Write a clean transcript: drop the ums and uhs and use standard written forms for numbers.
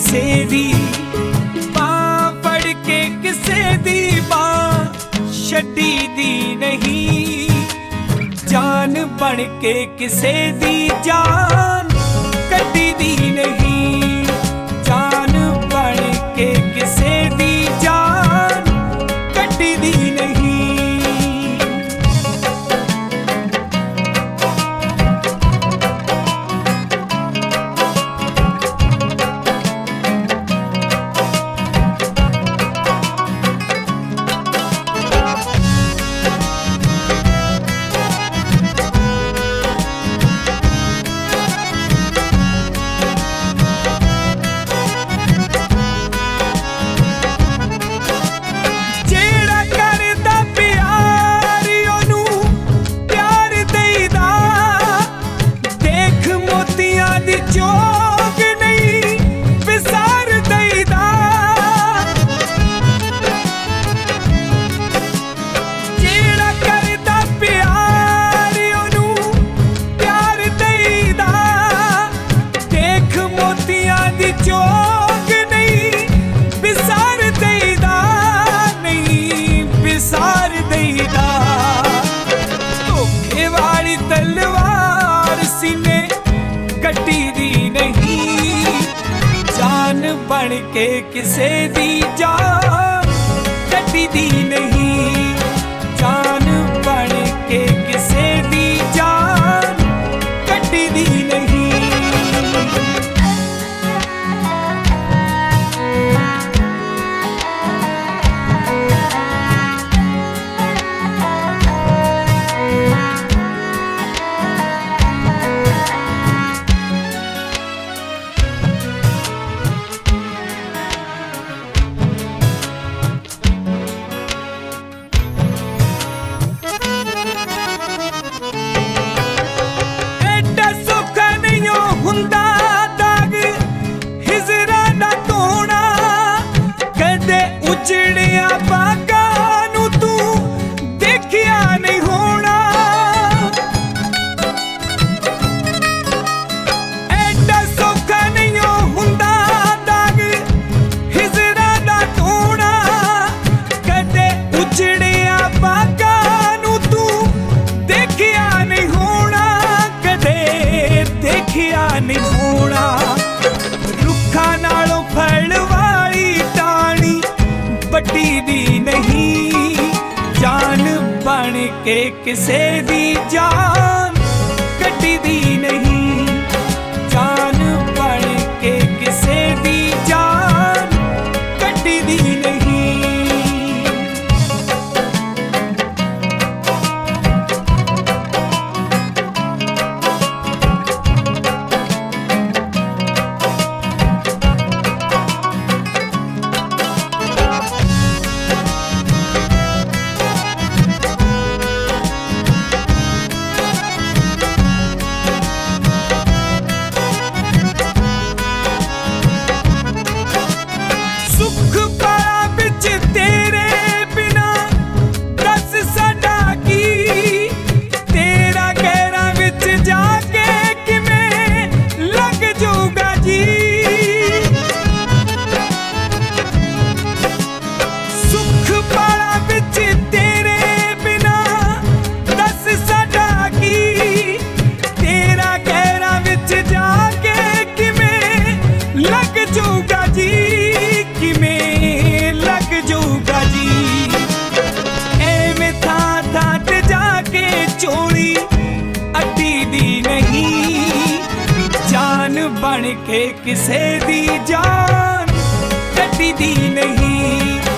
ਕਿਸੇ ਦੀ ਬਾਂਹ ਫੜ ਕੇ ਕਿਸੇ ਦੀ ਬਾਂਹ ਛੱਡੀ ਦੀ ਨਹੀਂ। ਜਾਨ ਬਣ ਕੇ ਕਿਸੇ ਦੀ ਜਾਨ ਕੱਢੀ ਦੀ ਨਹੀਂ। ਜਾਨ ਬਣ ਕੇ ਕਿਸੇ ਦੀ ਜਾਨ ਕੱਢੀ ਦੀ ਨਹੀਂ। ਬਣ ਕੇ ਕਿਸੇ ਦੀ ਜਾਨ ਕੱਢੀ ਦੀ ਨਹੀਂ। ਜਾਨ ਬਣ ਕੇ ਕਿਸੇ ਦੀ ਜਾਨ ਕੱਢੀ ਦੀ ਨਹੀਂ। ਉਜੜਿਆ ਬਾਗਾਂ ਨੂੰ ਤੂੰ ਦੇਖਿਆ ਨਹੀਂ ਹੋਣਾ। ਐਡਾ ਸੌਖਾ ਨਹੀਂ ਹੁੰਦਾ ਦਾਗ ਹਿਜਰਾਂ ਦਾ ਧੋਣਾ। ਕਦੇ ਉਜੜਿਆ ਬਾਗਾਂ ਨੂੰ ਤੂੰ ਦੇਖਿਆ ਨਹੀਂ ਹੋਣਾ। ਕਦੇ ਦੇਖਿਆ ਨਹੀਂ ਹੋਣਾ। ਰੁੱਖਾਂ ਨਾਲੋਂ ਫਲ ਵਾਲੀ ਟਾਹਣੀ ਵੱਡੀ ਦੀ ਨਹੀਂ। ਜਾਨ ਬਣ ਕੇ ਕਿਸੇ ਦੀ ਜਾਨ ਕੱਢੀ ਦੀ ਨਹੀਂ। ਜਾਨ ਬਣ ਕੇ ਕਿਸੇ ਦੀ ਜਾਨ ਕੱਢੀ ਦੀ ਨਹੀਂ। ਬਣ ਕੇ ਕਿਸੇ ਦੀ ਜਾਨ ਕੱਢੀ ਦੀ ਨਹੀਂ।